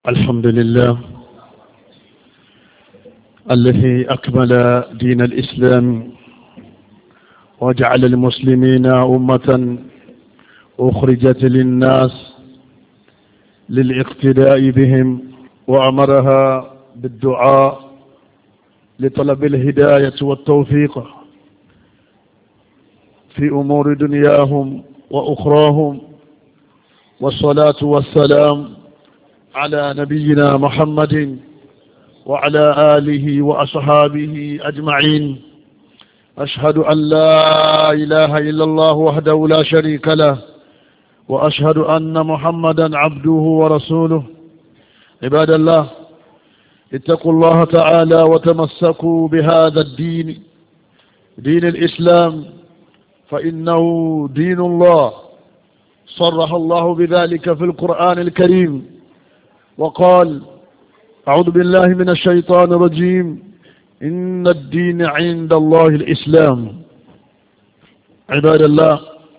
الحمد لله الذي أكمل دين الإسلام وجعل المسلمين أمة أخرجت للناس للاقتداء بهم وأمرها بالدعاء لطلب الهداية والتوفيق في أمور دنياهم وأخراهم. والصلاة والسلام على نبينا محمد وعلى آله وأصحابه أجمعين. أشهد أن لا إله إلا الله وحده لا شريك له، وأشهد أن محمدا عبده ورسوله. عباد الله، اتقوا الله تعالى وتمسكوا بهذا الدين، دين الإسلام، فإنه دين الله صرح الله بذلك في القرآن الكريم وقال: أعوذ بالله من الشيطان الرجيم، إن الدين عند الله الإسلام. عباد الله،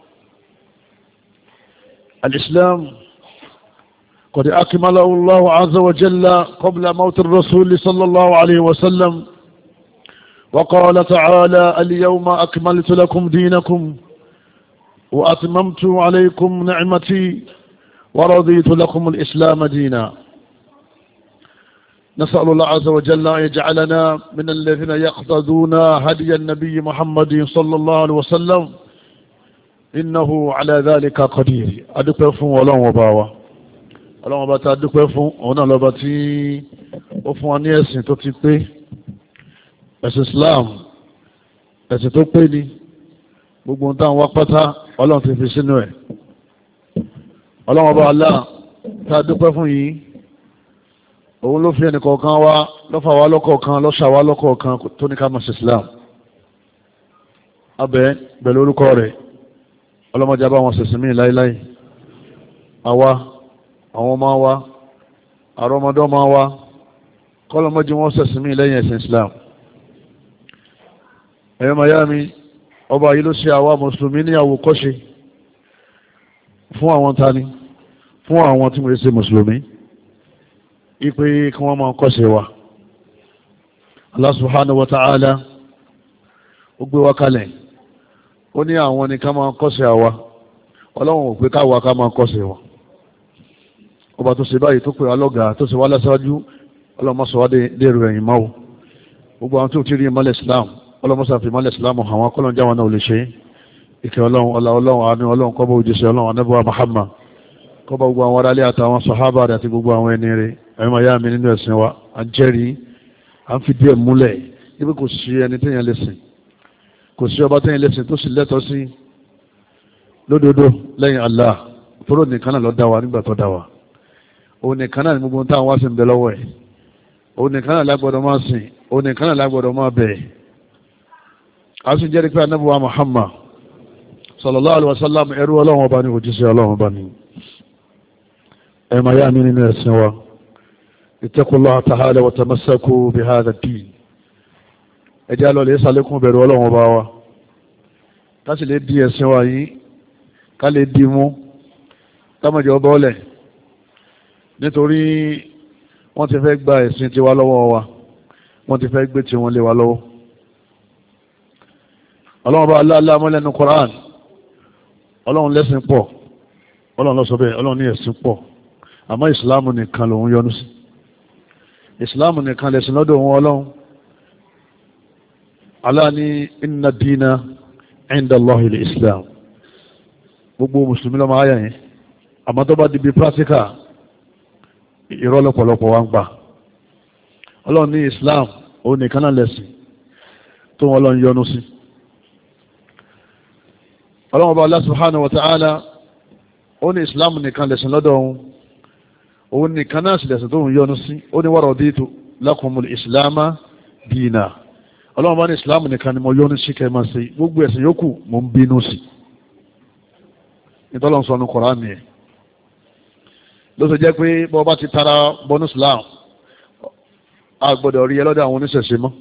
الإسلام قد أكمله الله عز وجل قبل موت الرسول صلى الله عليه وسلم، وقال تعالى: اليوم أكملت لكم دينكم وأتممت عليكم نعمتي ورضيت لكم الإسلام دينا. نسأل الله عز وجل أن يجعلنا من الذين يقتدون هدي النبي محمد صلى الله عليه وسلم، إنه على ذلك قدير. أدوكي فún Ọlọ́run Ọba wa. Ọlọ́run Ọba tá dúpẹ́ fún, òun náà lọ́ba tí ó fún wa ní ẹ̀sìn tó ti pé, ẹ̀sìn Islam, ẹ̀sìn tó pé ni gbogbo ohun táwọn wá pátá Ọlọ́run ti fi sínú ẹ̀. Ọlọ́run Ọba Allah tá dúpẹ́ fún yìí, òun ló fi ẹnìkọ̀ọ̀kan wá, lọ́fà wá lọ́kọ̀ọ̀kan, lọ́ṣà wá lọ́kọ̀ọ̀kan tó ní ká máa ṣe Islam. Abẹ́ pẹ̀lú orúkọ rẹ̀, ọlọ́mọdé bá wọn ṣẹ̀sìn mí láíláí. Àwa, àwọn ọmọ wa, àrọ́mọdọ́mọ wa, kọ́lọ́mọdé wọn ṣẹ̀sìn mí lẹ́yìn ẹ̀sìn Islam. Ẹ̀yọ́ Miami, ọba yìí ló ṣe àwa mùsùlùmí ní àwòkọ́ṣe fún àwọn tani, fún àwọn tí wọ́n ṣe mùsùlùmí, ipe kí wọ́n máa kọ́ṣe wa. Allah subhanahu wa ta'ala ó gbé wa kalẹ̀, ó ní àwọn ni ká máa kọ́ṣe àwa, Ọlọ́run ò pé káwa ká máa kọ́ṣe wa. Ọba tó ṣe báyìí tó pè wá lọ́gàá, tó ṣe wá láṣáájú, ọlọ́mọsọ̀wádé dèrò ẹ̀yìn máa wò. Gbogbo àwọn tó ti rí ìmọ̀lẹ̀ Islam, ọlọ́mọsàfì ìmọ̀lẹ̀ Islam àwọn akọ́lọ́njá wọn náà ò lè ṣe. Ìkẹ́ Ọlọ́run, Ọlọ́run, àánú Ọlọ́run, kọ́bọ̀ òjíṣẹ́ Ọlọ́run, anábọ̀ Muhammad, kọ́bọ̀ gbogbo àwọn aráalé àtàwọn sàhábà àti gbogbo àwọn ẹni rẹ̀. Ẹ̀yìn máa yá mi nínú ẹ̀sìn wa, à ń jẹ́rìí, à ń fi díẹ̀ múlẹ̀, ibi kò sí ẹni téèyàn lè sìn, kò sí ọba téèyàn lè sìn tó sì lẹ́tọ̀ọ́ sí lódodo lẹ́yìn Allah. Tóró nìkan náà ló dá wa nígbà tó dá wa. Òun nìkan náà ni gbogbo táwọn wá sí ń bẹ lọ́wọ́ ẹ̀. Òun nìkan náà lágbọ́dọ̀ máa sìn, òun nìkan náà lágbọ́dọ̀ máa bẹ̀. A sì jẹ́rìí pé Ànábì wa Muhammad sallallahu alaihi wasallam ẹrú Ọlọ́run ọba ni, òjíṣẹ́ Ọlọ́run ọba ni. Ẹ̀yìn máa yá mi nínú ẹ̀sìn wa. اتقوا الله تعالى وتمسكوا بهذا الدين. اجعلوا لي سالكم بẹ̀rù Ọlọ́run Ọba wa, ká sì lè di ẹ̀sìn wa yìí, ká lè di mú, ká má jẹ́ bọ́ọ̀lẹ̀, nítorí wọ́n ti fẹ́ gba ẹ̀sìn tiwa lọ́wọ́ wa, wọ́n ti fẹ́ gbé tiwọn lé wa lọ́wọ́. Ọlọ́run Ọba aláàlá mọ́lẹ́nu Qur'an, Ọlọ́run lẹ́sìn pọ̀, Ọlọ́run ló sọ bẹ́ẹ̀, Ọlọ́run ní ẹ̀sìn pọ̀, àmọ́ ìsìláàmù nìkan lòun yọ́nú sí. Ìsìláàmù nìkan lẹ̀sìn lọ́dọ̀ wọn Ọlọ́run. Allah ní inna dina inda Allahi al-Islam. Gbogbo mùsùlùmí lọ́mọ ayà yẹn, àmọ́ tó bá di bí pírátíkà, irọ́ lọ́pọ̀lọpọ̀ wá ń gbà. Ọlọ́run ní Islam òun nìkan náà lẹ̀sìn tó wọn Ọlọ́run yọ́nú sí. Ọlọ́run bá Allah subhanahu wa ta'ala ó ní Islam nìkan lẹ̀sìn lọ́dọ̀ òun nìkan náà sì lẹ̀sìn tó ń yọ́nú sí. Ó ní wa raditu lakumul islama dina. Ọlọ́run bá ní Islam nìkan ni mo yọ́nú sí kẹ́ máa ṣe, gbogbo ẹ̀sìn yòókù mo ń bínú sí. Ìtọ́lọ́run sọ ní Kùránì nìyẹn. Ló ṣe jẹ́ pé bọ́ bá ti tara bọ́nú Islam, a gbọ́dọ̀ rí ẹ lọ́dọ̀ àwọn oníṣẹ̀ṣe mọ́.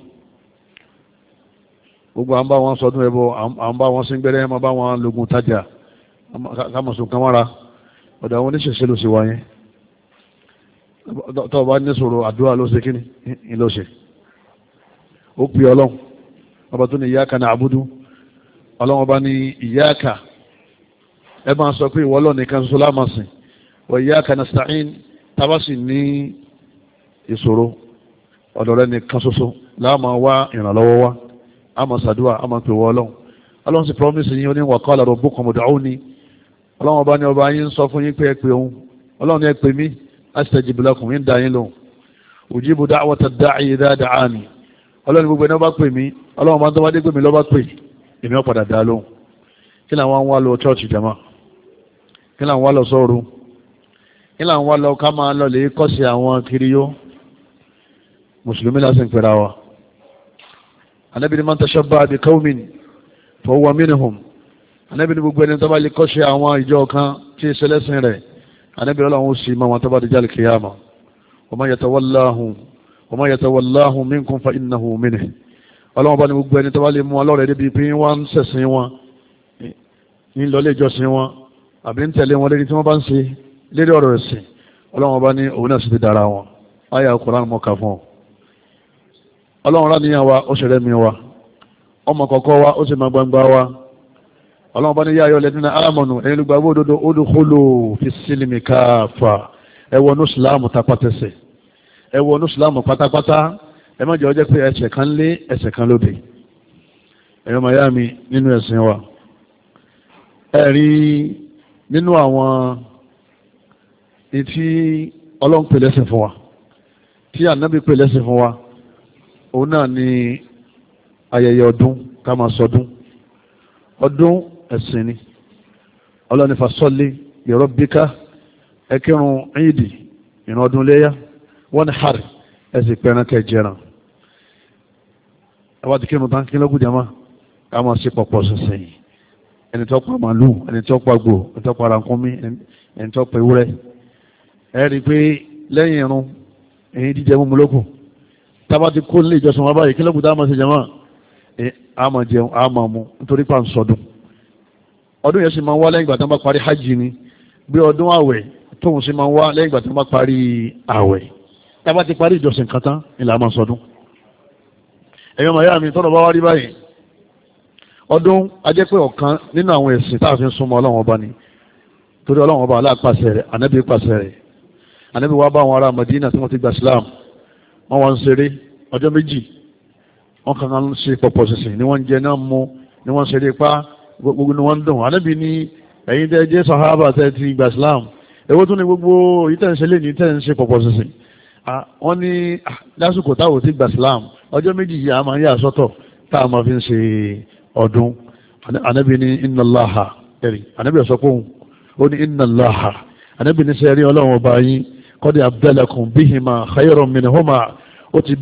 Gbogbo à ń bá wọn sọdún ẹbọ, à ń bá wọn síngbẹ́rẹ́, máa bá wọn lògùn tajà, ká mọ̀ sùn kan wára, ọ̀dọ̀ àwọn oníṣẹ̀ṣe ló ṣe wáyé. tó bá ní sọ̀rọ̀ àdúrà ló ṣe kíni ló ṣe ó pè ọlọ́run ọba tó ní iyyaka na'budu ọlọ́run ọba ní iyyaka ẹ máa sọ pé ìwọ Ọlọ́run nìkan ṣoṣo la máa sìn wa iyyaka nasta'in tábà sì ní ìṣòro ọ̀dọ̀ rẹ nìkan ṣoṣo la máa wá ìrànlọ́wọ́ wá a máa ṣàdúrà a máa pè wọ ọlọ́run sì promise yín ó ní wa qala rabbukum ud'uni ọlọ́run ọba ní ọba yín sọ fún yín pé ẹ pè òun ọlọ́run ní ẹ pè mí astajib lakum ń da yín lóhùn ujibu da'wata da'i idha da'ani ọlọ́run gbogbo ẹni ọba pè mí ọlọ́run máa ń tọ́ wá dé pè mí lọ́ba pè èmi ó padà dá lóhùn kí làwọn wá lọ chọ́ọ̀chì jama kí làwọn wá lọ sọ́ọ̀rù kí làwọn wá lọ ká máa lọ lè kọ́sí àwọn kiriyó mùsùlùmí lásìn pẹ̀lá wa Ànábì ní man tashabbaha bi qawmin fa huwa minhum Ànábì ní gbogbo ẹni tó bá lè kọ́sí àwọn ìjọ kan tí ì ṣẹlẹ́sìn rẹ̀ Ànábì ọlọ́run ó sì máa wọn tó bá di jal kiyama wa man yatawallahum minkum fa innahu minhum ọlọ́run bá ní gbogbo ẹni tó bá lè mú ọlọ́rẹ̀ débi pé wọ́n ń ṣẹ̀sìn wọn ní lọlé ìjọsìn wọn àbí ń tẹ̀lé wọn lérí tí wọ́n bá ń ṣe lérí ọ̀rọ̀ ẹ̀sìn ọlọ́run bá ní òun náà sì ti dára wọn àyà Kùránì mọ́ka fún ọ ọlọ́run rá níyàn wa ó sì rẹ́mi wa ọmọ kọ̀ọ̀kọ́ wa ó sì máa gbangba wa ọlọ́run bá ní yá ayọ̀ lẹ́dínà ámọ̀nù ẹ̀yin olùgbàgbọ́ òdodo udkhulu fi sílímì káfà ẹ wọnú ìsìláàmù tapátẹsẹ̀ ẹ wọnú ìsìláàmù pátápátá ẹ má jẹ́ ó jẹ́ pé ẹsẹ̀ kan lé ẹsẹ̀ kan lóde ẹ̀yọ́ mayami nínú ẹ̀sìn wa ẹ̀rí nínú àwọn tí ọlọ́run pè lẹ́sìn fún wa tí ànábì pè lẹ́sìn fún wa òun náà ni ayẹyẹ ọdún ká máa sọdún ọdún ẹ̀sìn ni ọlọ́run ní fasalli li rabbika ẹ kírun ìdì ìrun ọdún léyà wọ́n ní hàrì ẹ̀sìn pẹ̀rẹ̀ kẹjẹran àwọn ti kírun tán kí ló gùn jama ká máa ṣe pọ̀pọ̀ ṣẹ̀ṣẹ̀ yìí ẹni tó pa màálù ẹni tó pa gbò ẹni tó pa ràkúnmí ẹni tó pa ewúrẹ́ ẹ rí i pé lẹ́yìn irun èyí jíjẹ mú mu lókù tábà ti kó nílé ìjọsìn wọn báyìí kí ló kù tá a máa ṣe jama a máa jẹun a máa mu nítorí pa ń sọdún ọdún yẹn sì máa ń wá lẹ́yìn ìgbà tí wọ́n bá parí hajj ni bí ọdún àwẹ̀ tóun sì máa ń wá lẹ́yìn ìgbà tí wọ́n bá parí àwẹ̀ tábà ti parí ìjọsìn kan tán ìlà máa sọdún ẹ̀yọ́ màá yá mi tọ́lọ̀ bá wá rí báyìí ọdún ajẹ́ pé ọ̀kan nínú àwọn ẹ̀sìn tá a fi ń súnmọ́ ọlọ́run ọba ni torí ọlọ́run ọba aláàpàṣẹ rẹ̀ ànábì pàṣẹ rẹ̀ ànábì wá bá àwọn ará Madina tí wọ́n ti gba Islam wọ́n wá ń ṣeré ọjọ́ méjì wọ́n kàn án ṣe pọ̀pọ̀ ṣìṣìn ni wọ́n ń jẹ náà mú ni wọ́n ń ṣeré pa gbogbo ni wọ́n ń dùn ànábì ní ẹ̀yin tẹ́ jẹ́ sàhábà tẹ́ ti gba Islam èwo tún ni gbogbo yìí tẹ́ ń ṣe léyìn tẹ́ ń ṣe pọ̀pọ̀ ṣìṣìn wọ́n ní lásìkò táwọn ti gba Islam ọjọ́ méjì yìí a máa ń yà sọ́tọ̀ tá a máa fi ń ṣe ọdún ànábì ní inna Allaha ẹ̀rì ànábì ọ̀sọ́ pòun ó ní inna Allaha ànábì ní sẹ́rí ọlọ́run ọba yín qad abdalakum bihima khayran minhuma ó ti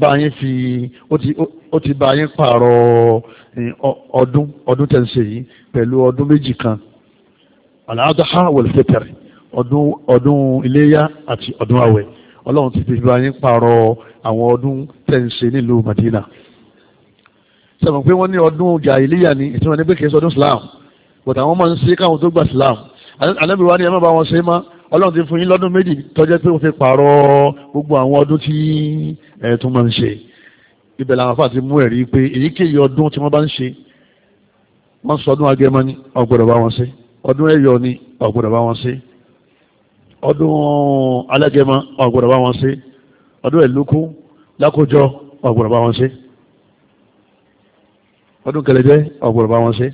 bá yín pààrọ̀ ọdún tẹ̀ ń ṣe yìí pẹ̀lú ọdún méjì kan al-adha wal-fitr ọdún iléyá àti ọdún àwẹ̀ ọlọ́run ti fi bá yín pààrọ̀ àwọn ọdún tẹ̀ ń ṣe nílùú Madina sọ̀rọ̀ pé wọ́n ní ọdún jàìlíyà ní ìtumọ̀ ní pé kìí sọdún Islam but àwọn máa ń ṣe káwọn tó gba Islam Ànábì wa ní ẹ má bá wọn ṣe má ọlọ́run ti fún yín lọ́dún méjì tó jẹ́ pé ó fi pààrọ̀ gbogbo àwọn ọdún tí ẹ̀ tún máa ń ṣe ibẹ̀ làwọn afá ti mú ẹ̀rí pé èyíkéyìí ọdún tí wọ́n bá ń ṣe wọ́n sọ ọdún agẹmọ ní ọ̀gbọ́dọ̀ bá wọn ṣe ọdún ẹ̀yọ̀ ní ọ̀gbọ́dọ̀ bá wọn ṣe ọdún alẹ́gẹmọ ọ̀gbọ́dọ̀ bá wọn ṣe ọdún ẹ̀lúkú lákòjọ ọ̀gbọ́dọ̀ bá wọn ṣe ọdún kẹlẹjẹ ọ̀gbọ́dọ̀ bá wọn ṣe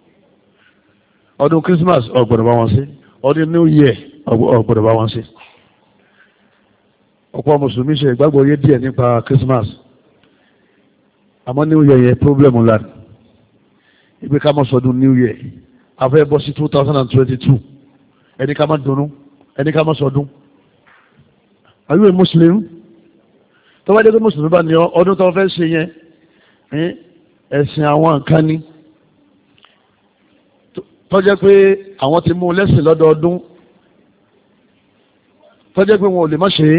ọdún Christmas ọ̀gbọ́dọ̀ bá wọn ṣe ọdún New Year ọ̀gbọ́dọ̀ bá wọn ṣe ọ̀pọ̀ mùsùlùmí ṣe ìgbàgbọ́ yé díẹ̀ nípa Christmas àmọ́ New Year yẹn problem ńlá ibi ká má sọdún New Year afẹ́ bọ́ sí 2022 ẹni ká má dunnú ẹni ká má sọdún are you a Muslim tó wáyé pé mùsùlùmí bá ní ọdún tó fẹ́ ṣe yẹn ẹ̀sìn àwọn nǹkan ni tó jẹ́ pé àwọn ti mú lẹ́sìn lọ́dọọdún tó jẹ́ pé wọn ò lè má ṣe é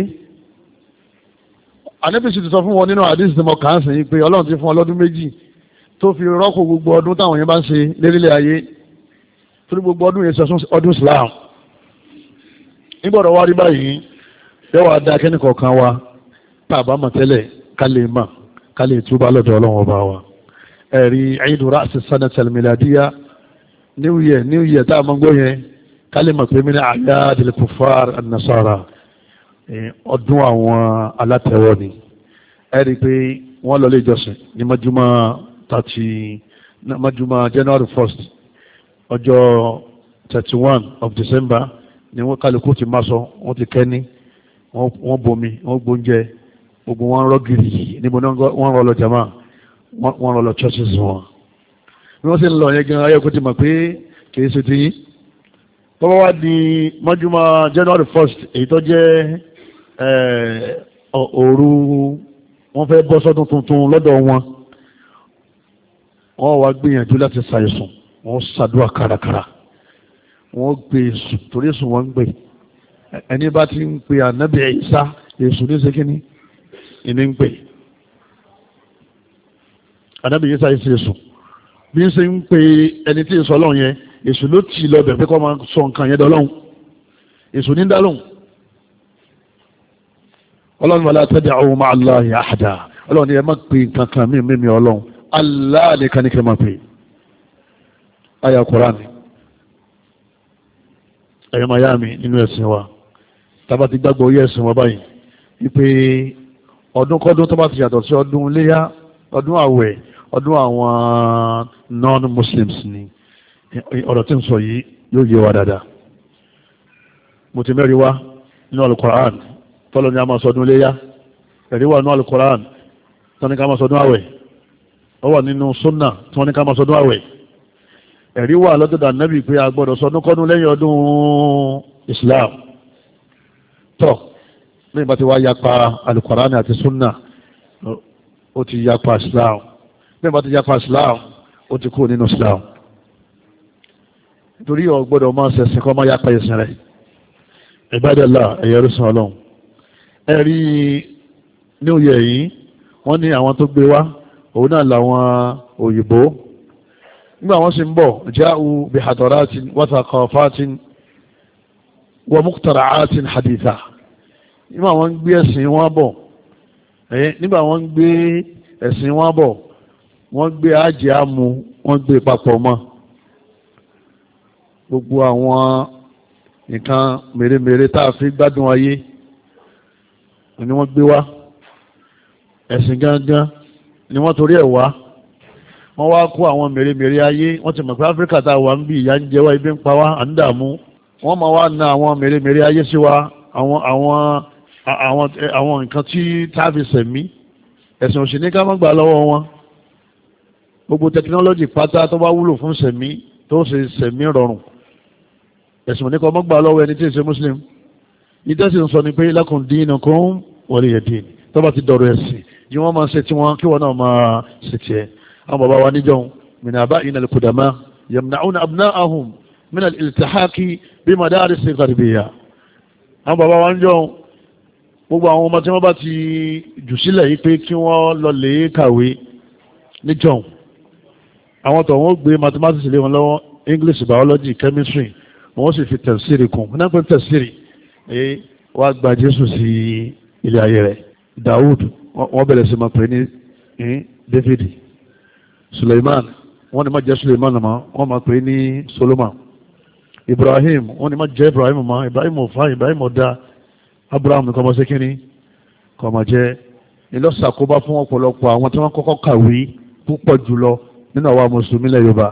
Ànábì sì ti sọ fún wọn nínú àdísì tí mo kà á sìn yìí pé Ọlọ́run ti fún ọlọ́dún méjì tó fi rọ́pò gbogbo ọdún táwọn yẹn bá ń ṣe lérílẹ̀ ayé torí gbogbo ọdún yẹn sọ ọdún Islam nígbọ̀dọ̀ wá rí báyìí yóò wá dá kẹ́ni kọ̀ọ̀kan wa tá a bá mọ̀ tẹ́lẹ̀ ká lè mọ̀ ká lè túbọ̀ lọ́dọ̀ ọlọ́run ọba wa. ẹ̀rí Eidu Ra'si Sanati al-Miladiyya new year tá a mọ̀ gbọ́ yẹn ká lè mọ̀ pé min a'yadil kuffar an-nasara ọdún àwọn alátẹ̀wọ́ ni. ẹ̀rí pé wọ́n lọ lé ìjọsìn ní májúmọ́ January 1st ọjọ́ 31 of December ni wọ́n kálukú ti máa sọ wọ́n ti kẹ́ni wọ́n bomi wọ́n gbóúnjẹ gbogbo wọn rọ gírì níbo wọ́n rọ lọ jama wọ́n rọ lọ churches wọn bí wọ́n sì ń lọ yẹn gan ayé kó ti mọ̀ pé kìí ṣe ti yín tọ́wọ́ wá di májúmọ́ January 1st èyí tó jẹ́ òru wọ́n fẹ́ bọ́ sọ́dún tuntun lọ́dọ̀ wọn wọ́n wá gbìyànjú láti ṣàìsùn wọ́n ṣàdúrà kárakára wọ́n gbé èsù torí èsù wọ́n ń gbé ẹni bá ti ń pe ànábì Ìsá èsù ní sekínì ìní ń pè ànábì Ìsá yìí ṣe èsù bí ń ṣe ń pe ẹni tí èsù ọlọ́run yẹn èsù ló tì lọ bẹ̀ pé kọ́ máa sọ nǹkan yẹn dọ́lọ́run èsù ní dálóhùn ọlọ́run wala tad'u ma'a Allahi ahada ọlọ́run ni ẹ má pe nǹkan kan mímí ọlọ́run Allah nìkan ní kí ẹ máa pe àyà Kùránì ẹ̀yọ́ miami nínú ẹ̀sìn wa tàbá ti gbàgbọ́ orí ẹ̀sìn wa báyìí wípé ọdún kọ́dún tó bá ti yàtọ̀ sí ọdún iléyá ọdún àwẹ̀ ọdún àwọn non-muslims ni ọ̀rọ̀ tí ń sọ yìí yóò yé wa dáadáa mo ti mẹ́rin wá nínú alukoran tọ́lọ ni a máa sọdún iléyá ẹ̀rí wà nínú alukoran tó ní ká máa sọdún àwẹ̀ ó wà nínú sunna tí wọ́n ní ká máa sọdún àwẹ̀ ẹ̀rí wà lọ́dọ̀dà nẹ́bì pé a gbọ́dọ̀ sọdún kọ́dún lẹ́yìn ọdún Islam tọ́ lẹ́yìn bá ti wá yapa alukorani àti sunna ó ti yapa Islam lẹ́yìn bá ti yapa Islam ó ti kúrò nínú Islam nítorí ó gbọ́dọ̀ máa ṣẹ̀sìn kọ́ máa yapa ẹ̀sìn rẹ̀ Ibadallah ẹ̀yẹ rúṣin ọlọ́run ẹ̀rí new year yìí wọ́n ní àwọn tó gbé wá òun náà làwọn òyìnbó nígbà wọ́n sì ń bọ̀ jáù bí hadaratin wa thaqafatin wa muqtara'atin haditha nígbà wọ́n ń gbé ẹ̀sìn wọn bọ̀ nígbà wọ́n ń gbé ẹ̀sìn wọn bọ̀ wọ́n gbé ajé amú wọ́n gbé papọ̀ mọ́ gbogbo àwọn nǹkan mèremère tá a fi gbádùn ayé ni wọ́n gbé wá ẹ̀sìn gangan ni wọ́n torí ẹ̀ wá wọ́n wá kó àwọn mèremère ayé wọ́n ti mọ̀ pé Áfíríkà tá a wà ń bí ìyà ń jẹ wá ibi ń pa wá à ń dààmú wọ́n máa wá na àwọn mèremère ayé sí wa àwọn nǹkan tí táàbì sẹ̀mí ẹ̀sìn òsì ní ká má gbà lọ́wọ́ wọn gbogbo tẹkinọ́lọ́jì pátá tó bá wúlò fún sẹ̀mí tó ṣe sẹ̀mí rọrùn ẹ̀sìn òní kan má gbà lọ́wọ́ ẹni tí ì ṣe Muslim ìdẹ́sì ń sọ ni pé lakum dinukum waliya din tó bá ti dọ̀rọ̀ ẹ̀sìn yìí wọ́n máa ṣe tí wọ́n kí wọ́n náà máa ṣe tiẹ̀ àwọn bàbá wa níjọ́ min aba'ina al-qudama yamna'una abna'ahum min al-iltihaqi bi madaris al-gharbiyya àwọn bàbá wa níjọ́ gbogbo àwọn ọmọ tí wọ́n bá ti jù sílẹ̀ yìí pé kí wọ́n lọ lè kàwé níjọ́ àwọn tó wọ́n gbé mathematics lé wọn lọ́wọ́ English, biology, chemistry wọ́n sì fi tẹ̀sírì kún wọ́n náà pé tẹ̀sírì wá gba Jésù sí ilé ayé rẹ̀ Dawud wọ́n bẹ̀rẹ̀ sí máa pè ní David, Suleiman wọ́n ní má jẹ́ Suleiman mọ́ wọ́n máa pè ní Solomon, Ibrahim wọ́n ní má jẹ́ Ibrahim mọ́ Ibrahim ò fa Ibrahim ò da Abraham kọ́ máa ṣe kínní kọ́ máa jẹ́ ìlọ́sàkóbá fún ọ̀pọ̀lọpọ̀ àwọn tí wọ́n kọ́kọ́ kàwé púpọ̀ jùlọ nínú àwa mùsùlùmí ilẹ̀ Yorùbá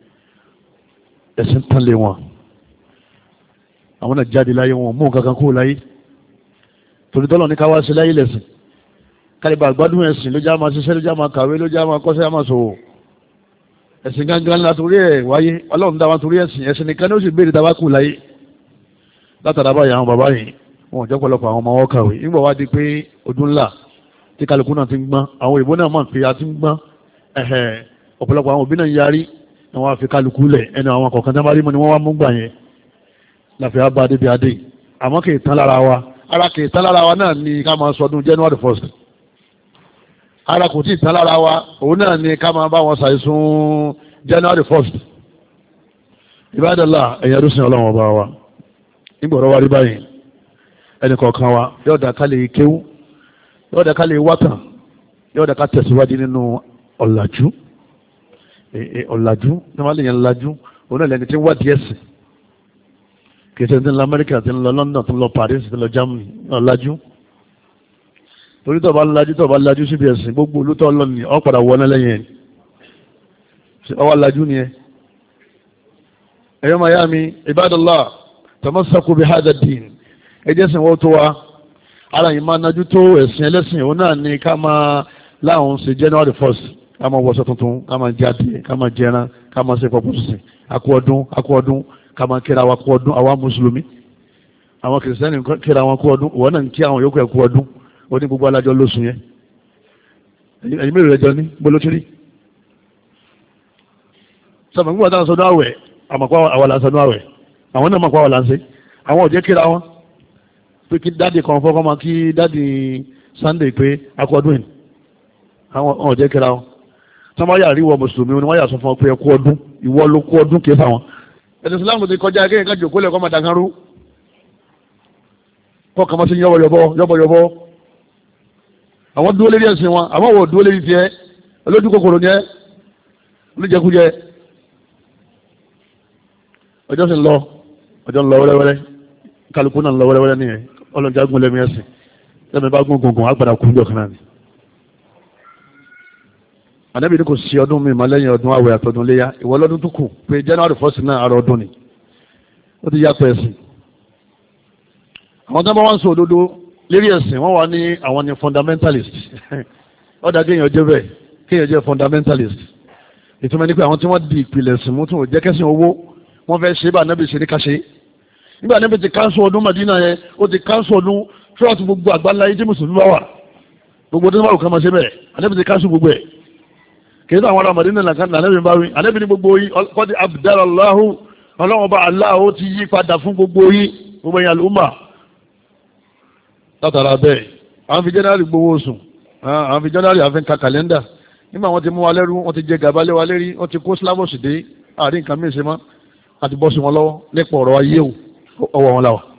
ẹ̀sìn tán lé wọn àwọn náà jáde láyé wọn mú nǹkan kan kúrò láyé torí tọ́lọ̀ ní ká wá sí láyé lẹ̀sìn kálíbà àgbádùn ẹ̀sìn ló já máa ṣiṣẹ́ ló já máa kàwé ló já máa kọ́ṣẹ́ máa ṣòwò ẹ̀sìn gangan la torí ẹ̀ wáyé ọlọ́run dá wa torí ẹ̀sìn nìkan ní ó sì béèrè tábà kù láyé látara báyìí àwọn bàbá yìí wọn ò jẹ́ pọ̀lọpọ̀ àwọn ọmọ wọn kàwé nígbà wá di pé ọdún ńlá tí kálukú náà ti ń gbọ́n àwọn òyìnbó náà mọ̀ pé a ti ń gbọ́n ọ̀pọ̀lọpọ̀ àwọn òbí náà ń yarí ni wọ́n á fi kálukú lẹ̀ ẹnu àwọn kọ̀ọ̀kan tí wọ́n bá rí mọ́ ni wọ́n wá mú gbà yẹn láfi á bá débi adé àmọ́ kì í tán lára wa ara kì í tán lára wa náà ni ká máa sọdún January 1st ara kò tí ì tán lára wa òun náà ni ká máa bá wọn ṣàìsùn January 1st Ibadallah ẹ̀yà rúṣin ọlọ́run ọba wa nígbọ̀rọ̀ wa rí báyìí ẹnì kọ̀ọ̀kan wa yóò dá ká lè kéwú yóò dá ká lè wákàn yóò dá ká tẹ̀síwájú nínú ọ̀làjú ọ̀làjú ní wọ́n lè yẹn lajú òun náà lẹni tí ń wá díẹ̀ sí kì í ṣe ti ń lọ Amẹ́ríkà ti ń lọ London ti ń lọ Paris ti ń lọ Germany ọ̀làjú torí tó bá lajú síbi ẹ̀sìn gbogbo olútọ́ ọlọ́ni ọ̀ padà wọ́n náà lẹ́yìn ẹ̀ ọwọ́ lajú ni ẹ̀ ẹ̀yọ́ mayami ibadallah tamassaku bi hadha ad-din ẹjẹ́ sìn wọ́n tó wa ara yìí máa nájú tó ẹ̀sìn ẹlẹ́sìn òun náà ni ká máa láwọn ṣe January 1st ká máa wọṣọ tuntun ká máa jáde ká máa jẹran ká máa ṣe pọ̀pọ̀ sísìn akú ọdún ká máa kíra wa kú ọdún àwa mùsùlùmí àwọn kìrìsìtẹ́nì kíra wọn kú ọdún ìwọ náà ń kí àwọn yòókù ẹ̀ kú ọdún ó ní gbogbo alájọ lóṣù yẹn ẹ̀yin mélòó rẹ̀ jọ ní gbólóṣìírí sọ̀rọ̀ nígbà táwọn sọdún àwẹ̀ àmọ̀pá àwọn làǹsọ̀dún àwẹ̀ àwọn náà mọ̀pá àwọn làǹsẹ̀ àwọn ò jẹ́ kíra wọn pé kí dáàdì kan fọ́kọ́ máa kí dáàdì Sunday pé akọ́dún yìí àwọn ò jẹ́ kíra wọn tí wọ́n yà rí wọ mùsùlùmí ni wọ́n yà sọ fún ọ pé ẹkú ọdún ìwọ ló kú ọdún kìí fáwọn ẹni Islam ti kọjá kéèyàn ká jòkó lẹ́kọ́ máa dàgánrú kọ́ kàmá sí yọ́bọ̀yọ́bọ̀ àwọn dúró lérí ẹ̀sìn wọn àwọn wò dúró lérí tiẹ̀ olójú kòkòrò yẹn olójẹkújẹ ọjọ́ sì ń lọ wẹ́rẹ́wẹ́rẹ́ kálukú náà ń lọ wẹ́rẹ́wẹ́rẹ́ nìyẹn ọlọ́jà gún lẹ́mí ẹ̀sìn lẹ́mí bá gún gungun àgbàdà kú jọ kan náà ni. ànábì ní kò sí ọdún mi lẹ́yìn ọdún àwẹ̀ àtọdún léyà ìwọ lọ́dún tó kù pé January 1st náà àrò ọdún ni ó ti yàtọ̀ ẹ̀sìn. àwọn tó bá wá ń sọ òdodo lérí ẹ̀sìn wọ́n wà ní àwọn ni fundamentalist ọ̀dà kéèyàn jẹ́ bẹ́ẹ̀ kéèyàn jẹ́ fundamentalist ìtumọ̀ ní pé àwọn tí wọ́n di ìpìlẹ̀ ẹ̀sìn mú tún ò jẹ́ kẹ́sìn owó wọ́n fẹ́ ṣe bá ànábì ṣe ní ká ṣe nígbà ànábì ti káńsù ọdún Madina yẹn ó ti káńsù ọdún fúlọ́ọ̀tù gbogbo àgbáńlá yìí tí mùsùlùmí bá wà gbogbo tó ń bá òkè máa ṣe bẹ́ẹ̀ ànábì ti káńsù gbogbo ẹ̀ kìí sọ àwọn ará Madina nìkan ànábì bá wí ànábì ní gbogbo yìí kọ́ni abdalallahu ọlọ́run bá aláwo ti yí padà fún gbogbo yìí gbogbo yẹn àlùmà látara bẹ́ẹ̀ àwọn fi January gbowó oṣù àwọn fi January àfi ka kàlẹ́ndà nígbà wọn ti mú wa lẹ́rú wọn ti jẹ gàba lé wa lérí wọn ti kó slavos dé àárín nǹkan mìíràn ṣe mọ́ àti bọ́ sí wọn lọ́wọ́ nípa ọ̀rọ̀ ayé ọwọ́ wọn láwà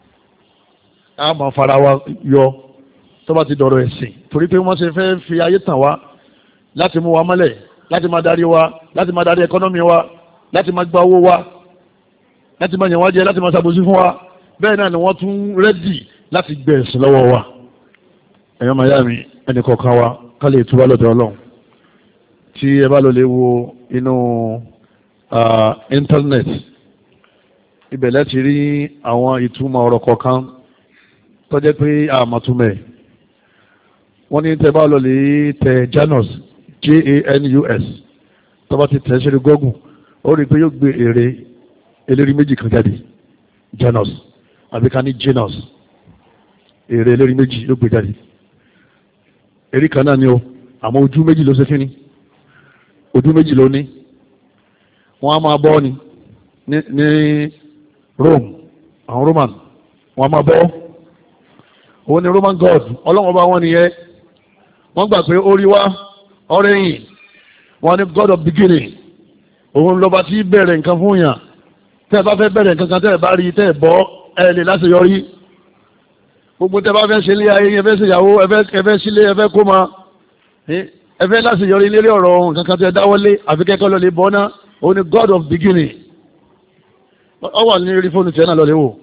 a máa fara wa yọ tó bá ti dọ̀rọ̀ ẹ̀sìn torí pé wọ́n ṣe fẹ́ fi ayé tàn wá láti mú wa mọ́lẹ̀ láti máa darí wa láti máa darí ẹkọ́nọ́mì wa láti máa gba owó wa láti máa yàn wá jẹ láti máa ṣàbòsí fún wa bẹ́ẹ̀ náà ni wọ́n tún rẹ́dì láti gbẹ ẹ̀sìn lọ́wọ́ wa ẹ̀yọ́ màyá mi ẹnì kọ̀ọ̀kan wa ká lè túbọ̀ lọ́dọ̀ Ọlọ́run tí ẹ bá lọ lè wo inú internet ibẹ̀ láti rí àwọn ìtumọ̀ ọ̀rọ̀ kọ̀ọ̀kan tó jẹ́ pé àmọ̀túnmẹ̀ wọ́n ní tẹ́ bá lọ lè tẹ Janus JANUS tó bá ti tẹ̀ ṣe gọ́gùn ó rí pé yóò gbé èrè eléri méjì kan jáde Janus àbí ká ní Janus èrè eléri méjì yóò gbé jáde èrè kan náà ni ó àmọ́ ojú méjì ló ṣe kí ni ojú méjì ló ní wọ́n á máa bọ́ ni ní Rome àwọn Roman wọ́n á máa bọ́ òun ni Roman God ọlọ́wọ́n bá wọ́n nìyẹn wọ́n gbà pé ó rí wá ọ̀rẹ́yìn wọ́n ní God of beginning òun lọ́ba tí bẹ̀rẹ̀ nǹkan fún yàn tẹ́ ẹ bá fẹ́ bẹ̀rẹ̀ nǹkan kan tẹ́ ẹ bá rí tẹ́ ẹ bọ́ ẹ lè láṣeyọrí gbogbo tẹ́ ẹ bá fẹ́ ṣe ilé ayé ẹ fẹ́ ṣèyàwó ẹ fẹ́ sílé ẹ fẹ́ kó ma ẹ fẹ́ láṣeyọrí lérí ọ̀rọ̀ ohun kankan tẹ́ ẹ dáwọ́lé àfi kẹ́kọ̀ọ́ lọ lè bọ́ ná òun ni God of beginning ọ wà ní rí fóònù tiẹ̀ náà lọ lè wò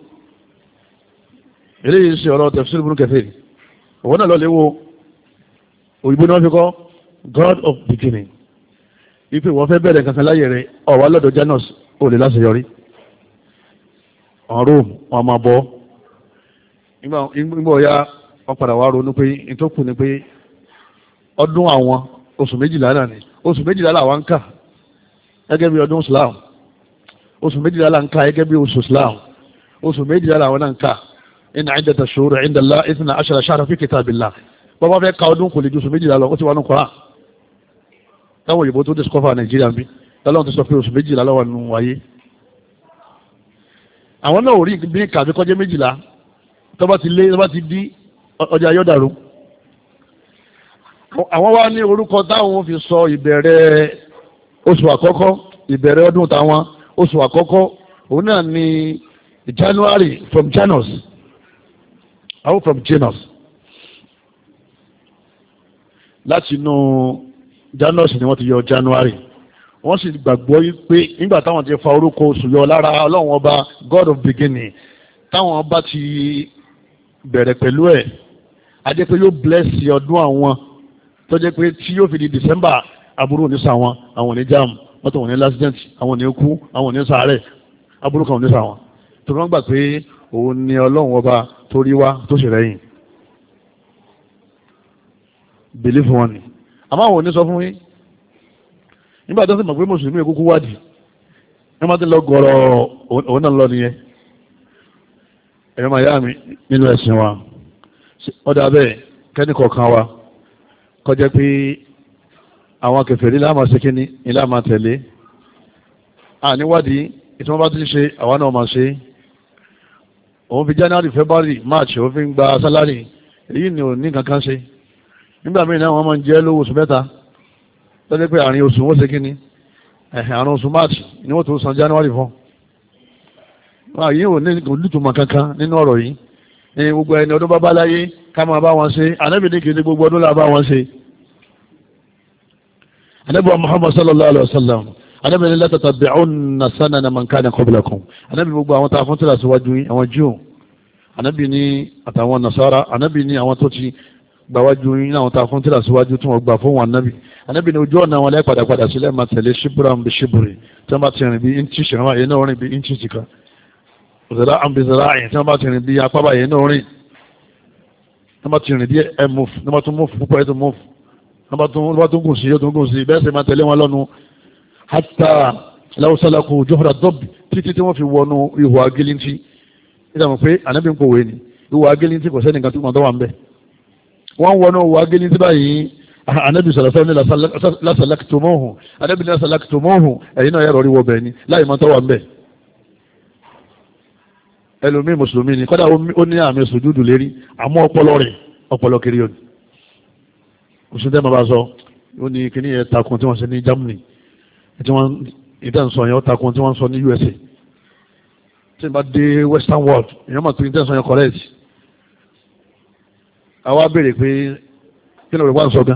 eléyìí ṣe ọ̀rọ̀ tafsir Ibn Kathir òun náà lọ lè wò òyìnbó náà fi kọ́ God of beginning ipe wọ́n fẹ́ bẹ̀rẹ̀ kankan láyé rẹ̀ ọ̀wá lọ́dọ̀ Janus ò lè láṣeyọrí ọ̀rọ̀ wọn máa bọ́ nígbà ọ̀ya wọn padà wá ronú pé ìtọ́kù ni pé ọdún àwọn oṣù méjìlá náà ni oṣù méjìlá làwọn ń kà gẹ́gẹ́ bí ọdún Islam oṣù méjìlá là ń kà gẹ́gẹ́ bí oṣù Islam oṣù méjìlá làwọn náà ń kà inna iddata shuhuri inda Allah 12 shahran fi kitabillah bọ́bá fẹ́ ka ọdún kò lè ju oṣù méjìlá lọ ó ti wà ní Kùránì táwọn òyìnbó tó discover Nàìjíríà ń bí lọ́lọ́run ti sọ pé oṣù méjìlá lọ́wọ́ nínú wáyé àwọn náà ò rí bí kàbí kọjá méjìlá tó bá ti lé tó bá ti dí ọjà yọ̀dàrú àwọn wá ní orúkọ táwọn fi sọ ìbẹ̀rẹ̀ oṣù àkọ́kọ́ ìbẹ̀rẹ̀ ọdún táwọn oṣù àkọ́kọ́ òun náà ni January from Janus àwọn from Janus láti inú Janus ni wọ́n ti yọ January wọ́n sì gbàgbọ́ pé nígbà táwọn ti fa orúkọ oṣù yọ lára ọlọ́run ọba God of beginning táwọn bá ti bẹ̀rẹ̀ pẹ̀lú ẹ̀ ajẹ́ pé yóò bless ọdún àwọn tó jẹ́ pé tí yóò fi di December aburú ní sàwọn àwọn ò ní jam mọ́tò wọn ní l'accident àwọn ò ní kú àwọn ò ní sàárẹ̀ aburú kan ò ní sàwọn tó wọ́n gbà pé òun ni ọlọ́run ọba tó rí wá tó sì rẹ́yìn believe wọn ni àmọ́ àwọn ò ní sọ fún yín nígbà tó ń sọ pé mùsùlùmí èkúkú wádìí ní wọ́n ti lọ gọ̀ọ̀rọ̀ òun náà lọ nìyẹn ẹ̀rọ máa yá mi nínú ẹ̀sìn wa ọ̀dà bẹ́ẹ̀ kẹ́ni kọ̀ọ̀kan wa kọjá pé àwọn kèfèrí láàmà sí kíní ilé àmà tẹ̀lé àníwádìí ìtumọ̀ bá ti ṣe àwa náà máa ṣe òun fi January February March òun fi ń gba sálárì èyí ni ò ní kankan ṣe nígbà míì náà wọ́n máa ń jẹ́ lówó oṣù mẹ́ta lọ́dẹ́ pé àárín oṣù wọ́n ṣe kíní àárín oṣù March ni wọ́n tó san January fún yìí ò ní olùtùmọ̀ kankan nínú ọ̀rọ̀ yìí ní gbogbo ẹni ọdún bábá láyé ká máa bá wọn ṣe Ànábì ní kìí gbogbo ọdún là bá wọn ṣe Ànábì wa Muhammad sallallahu alaihi wasallam Ànábì ní la tatabi'unna sanana man kana qablakum Ànábì gbogbo àwọn tààfún tí lásìwájú yìí àwọn Júù Ànábì ní àtàwọn Nasara Ànábì ní àwọn tó ti gbàwájú yìí àwọn tààfún tí lásìwájú tí wọ́n gbà fún wọn Ànábì ní ojú ọ̀nà wọn lẹ́ padà sílẹ̀ máa tẹ̀lé shibran bi shibri tí wọ́n bá ti rìn bí inchi ṣẹ̀rọ yẹn náà rìn bí inchi ti kan òṣèlá àmbìsàrá àyìn tí wọ́n bá ti rìn bí apá báyìí náà rìn tí wọ́n bá ti rìn bí ẹ move ní wọ́n bá tún move púpọ̀ ẹ tún move ní wọ́n bá tún gùn sí yóò tún gùn sí bẹ́ẹ̀ sì máa tẹ̀lé wọn lọ́nu hatta law salaku juhra dabb títí tí wọ́n fi wọnú ihò agilintí nígbà mọ̀ pé ànábì ń kòwé ni ihò agilintí kò sẹ́nìkan tó mọ̀ tó wà ń bẹ̀ wọ́n wọnú ihò agilintí báyìí ànábì sọ̀rọ̀ ní lasalakitumuhu ànábì ní lasalakitumuhu ẹ̀yin náà yẹ rọrí wọ bẹ̀ ni láì mọ̀ tó wà ń bẹ̀ ẹlòmíì mùsùlùmí ni kọ́dà ó ní àmì sùjúdù lérí àmọ́ ọpọlọ kiri yóò òsùn tẹ́ ma bá sọ ó ní kíní yẹn takun tí wọ́n ṣe ní Germany tí wọ́n ìtẹ́nsọ yẹn ó takun tí wọ́n sọ ní USA tí wọ́n bá dé Western world èèyàn máa pín ìtẹ́nsọ yẹn correct àwa béèrè pé kí ló rẹ̀ wá ń sọ gan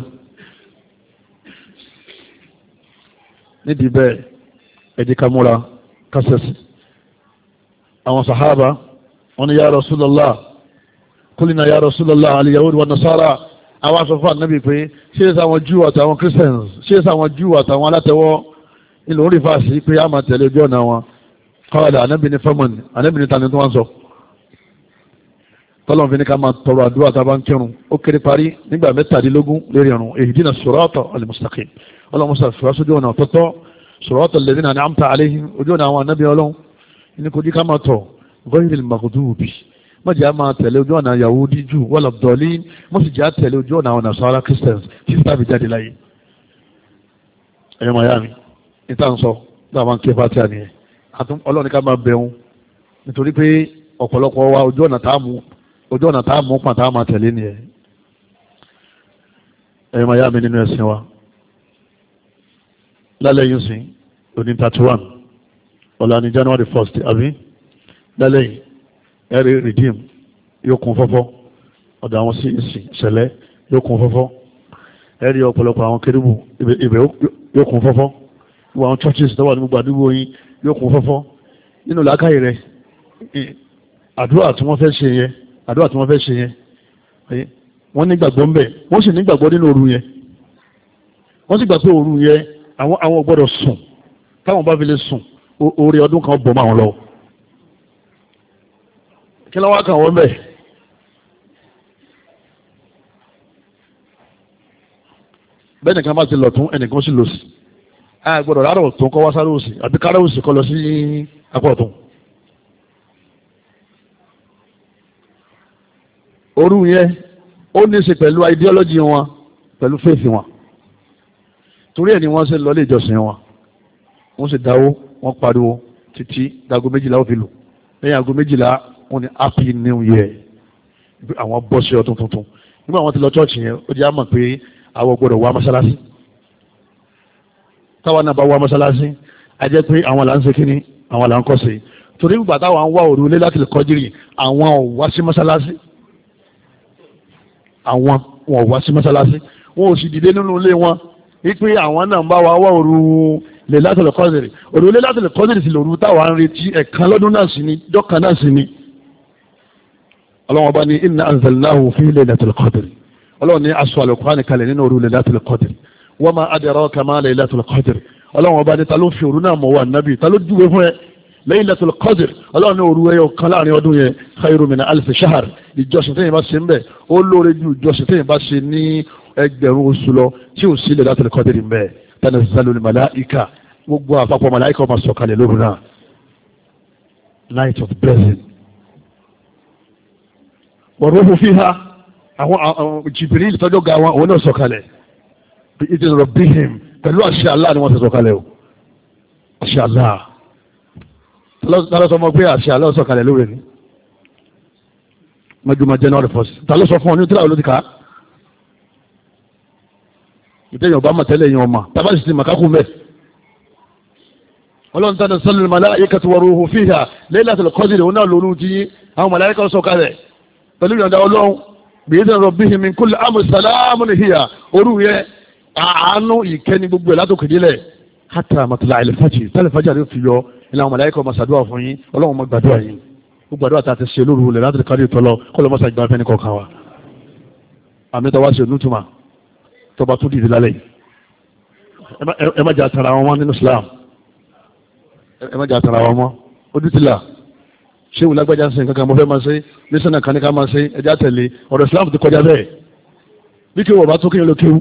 nídìí bẹ́ẹ̀ ẹ̀dí ká múra kásẹ̀sì àwọn sàhábà wọn ni ya Rasulullah kúlìnà ya Rasulullah al-yahud wa nasara àwọn asọ́fà nábì pé ṣé é sáwọn Júù àtàwọn Christians ṣé é sáwọn Júù àtàwọn alátẹ̀wọ́ ilẹ̀ orí fàásì pé a máa tẹ̀lé ojú ọ̀nà wọn kọ́ọ̀dà anábì ní fẹ́mọ̀n anábì ní tani tó wọ́n sọ tọ́lọ́n fi ní ká máa tọrọ àdúrà tá a bá ń kírun ó kéré parí nígbà 17 lérí ọ̀run ihdina sirata al-mustaqim ọlọ́mọsà fìwásójú ọ̀nà ọ̀tọ́tọ́ sirata alladhina an'amta alayhim ojú ọ̀nà àwọn anábì ọlọ́run ní kò jí ká máa tọ̀ ghayril maghdubi mọ̀jẹ̀ á máa tẹ̀lé ojú ọ̀nà Yahudi jù wala ddallin mọ̀síjì á tẹ̀lé ojú ọ̀nà àwọn Nasara Christians tí sábì jáde láyé ẹ̀yọ́ miami níta ń sọ náà máa ń ké pátí àníyàn ọlọ́run ká máa bẹ̀rù nítorí pé ọ̀pọ̀lọpọ̀ wa ojú ọ̀nà tá a mú pàn tá a máa tẹ̀lé nìyẹn ẹ̀yọ́ miami nínú ẹ̀sìn wa lálẹ́ yìí sìn òní 31 ọ̀la ní January 1st àbí lálẹ́ yìí ẹ̀rí redeem yóò kún fọ́fọ́ ọ̀dọ̀ àwọn sí ìsìn ṣẹlẹ̀ yóò kún fọ́fọ́ ẹ̀rí ọ̀pọ̀lọpọ̀ àwọn kérúbù ibẹ̀ yóò kún fọ́fọ́ gbogbo àwọn churches tó wà ní gbogbo àdúgbò yín yóò kún fọ́fọ́ nínú làákàyè rẹ̀ àdúrà tí wọ́n fẹ́ ṣe yẹn wọ́n nígbàgbọ́ ń bẹ̀ wọ́n sì nígbàgbọ́ nínú òru yẹn wọ́n sì gbà pé òru yẹn àwọn ò gbọ́dọ̀ sùn táwọn bá fi lè sùn orí ọdún kan bọ̀ mọ́ àwọn lọ kí ló wá kàn wọ́n bẹ̀ bẹ́ẹ̀ nìkan bá ti lọ tún ẹnìkan sì lọ sí a gbọ́dọ̀ rárá ọ̀tún kọ́ wá sáré òsì àbí kárá òsì kọ́ lọ sí apá ọ̀tún òru yẹn ó ní í ṣe pẹ̀lú ideology wọn pẹ̀lú faith wọn torí ẹ̀ ni wọ́n ṣe lọ ilé ìjọsìn wọn wọ́n sì dáwó wọ́n pariwo títí dago 12 ó fi lù lẹ́yìn ago 12 wọ́n ní happy new year àwọn bọ́ sí ọdún tuntun nígbà wọ́n ti lọ chọ́ọ̀chì yẹn ó jẹ́ àmọ̀ pé àwọn gbọ́dọ̀ wá mọ́sálásí táwọn náà bá wá mọ́sálásí a jẹ́ pé àwọn là ń ṣe kíní àwọn là ń kọ́ sí torí gbà táwọn ń wá òru lé láti lè kọjírì àwọn ò wá sí mọ́sálásí àwọn wọn wá sí mọ́sálásí wọn ò sì dìde nínú ilé wọn wípé àwọn náà ń bá wa wá òru Lailatul Qadr. òru Lailatul Qadr sì lòru táwa ń retí ẹ̀kan lọ́dún náà sí ni dọ́kan náà sí ni. ọlọ́wọ́n bá ní inna anzalnahu fi Lailatul Qadr. ọlọ́wọ́n ní aṣọ Al-Qur'ani kalẹ̀ nínú òru Lailatul Qadr. wa ma adraka ma Lailatul Qadr. ọlọ́wọ́n bá ní ta ló fi òru náà mọ̀ wá nábì ta ló júwe fún ẹ. Laylatul Qadr ọlọ́run ní òru ẹyọ kan láàrin ọdún yẹn khairu min alfi shahr. ìjọsìn tẹ́yìn bá ṣe ń bẹ̀ ó lóore ju ìjọsìn tẹ́yìn bá ṣe ní ẹgbẹ̀rún oṣù lọ tí ò sí Laylatul Qadr ń bẹ̀. tanazzalul malaika gbogbo àpapọ̀ màláìka ọmọ sọ̀kalẹ̀ lóru náà night of blessing. wa ruhu fiha àwọn Jibril tọ́jọ́ ga wọn òun náà sọ̀kalẹ̀ bi idhni rabbihim pẹ̀lú àṣẹ Allah ni wọ́n ti sọ̀kalẹ̀ o àṣẹ Allah tàlọ́ sọ mọ́ pé àṣẹ Allah sọ̀kalẹ̀ lórí ni mọ́júmọ́ January 1st tàlọ́ sọ fún ọ ní tíra olóòtú ká ìtẹ́yìn ọba mọ̀tẹ́lẹ̀ yẹn ọmọ tàbí sì màkàkùn bẹ́ẹ̀ ọlọ́run tánà sallul malaikatu wa ruhu fiha Laylatul Qadr òun náà lóru ti àwọn màláíkà sọ̀kalẹ̀ pẹ̀lú ìyọ̀ǹda ọlọ́run bi'idhni rabbihim min kulli amrin salamun hiya òru yẹn àánú ìkẹ́ni gbogbo ẹ̀ látòkè délẹ̀ hatta matla'il fajr tálẹ̀ fajr àti fi yọ ilé àwọn màláíkà ọmọ sàdúrà fún yín ọlọ́run mọ gbàdúrà yín gbogbo àdúrà tá a ti ṣe lóru Laylatul Qadr tọ́lọ kọ́lọ́ mọ́sá ìgbà fẹ́ni kọ̀ọ̀kan wa àmì tó wá ṣe onútùmá tó bá tún dìde lálẹ́ ẹ má jà tara wọn nínú Islam ẹ má jà tara wọn mọ́ ojú ti là ṣé wù lágbájá ń sìn kankan mo fẹ́ máa ṣe nísìnyí kan ní ká máa ṣe ẹjá tẹ̀lé ọ̀rọ̀ Islam ti kọjá bẹ́ẹ̀ bí kí wọ́n bá tún kí n lọ kéwú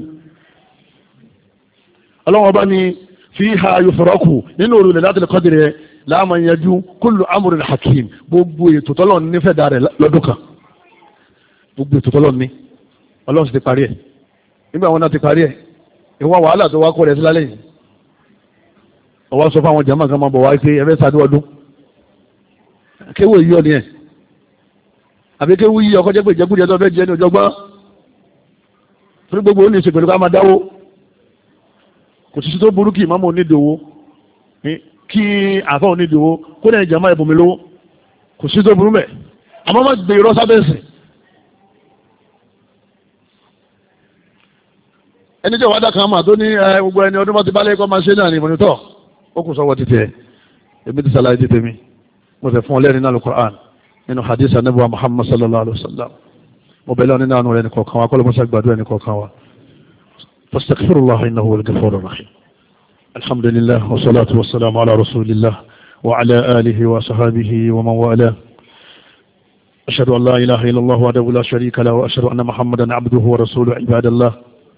ọlọ́wọ́n bá ní fiha yufraku nínú òru Laylatul Qadr rẹ̀ láàmà yanjú kullu amrin hakim gbogbo ètò tọ́lọ̀ nífẹ̀ẹ́ dà rẹ̀ lọ́dún kan gbogbo ètò tọ́lọ̀ ní ọlọ́run sì ti parí ẹ̀ nígbà wọn náà ti parí ẹ̀ ìwọ̀n wàhálà tó wá kó rẹ̀ sí lálẹ́ yìí ọwọ́ sọ fún àwọn jàmáà kan máa bọ̀ wá pé ẹ̀fẹ́ sàdú ọdún kéwò yí ọ ni ẹ̀ àbí kéwò yí ọkọ̀ jẹ́ pé ìjẹ́kújẹ tó fẹ́ jẹ́ ní ọjọ́gbọ́n torí gbogbo ó ní ìṣe pẹ̀lú ká máa dáwó kò sí tó burú kí ìmáàmù onídòwó kí àfọ́ onídòwó kó ní ìjàmáà ẹ̀bùnmi lówó kò sí tó burú mẹ́ àmọ́ má gbé irọ́ sábẹ́sì ẹni jẹ́ wàdà kan mà tó ní gbogbo ẹni ọdún bá ti bálẹ̀ kọ́ máa ṣe náà ní ìmọ̀nìtọ́ ó kù sọ́wọ́ títẹ̀ èmi ti sàlàyé títẹ̀ mi mo fẹ́ fún ọ lẹ́rìí náà Al-Qur'an nínú hadith anabi wa Muhammad sallallahu alaihi wa sallam mo bẹ̀rẹ̀ ọ nínú àánú rẹ̀ nìkọ̀ọ̀kan wa kọ́lọ́ mọ́sá gbàdúrà nìkọ̀ọ̀kan wa fastaghfirullah innahu huwal ghafurur rahim alhamdulillah wa salatu wa salamu ala rasulillah wa ala alihi wa sahabihi wa man wala ashhadu an la ilaha illallah wahdahu la sharika lahu wa ashhadu anna muhammadan abduhu wa rasuluhu ibadallah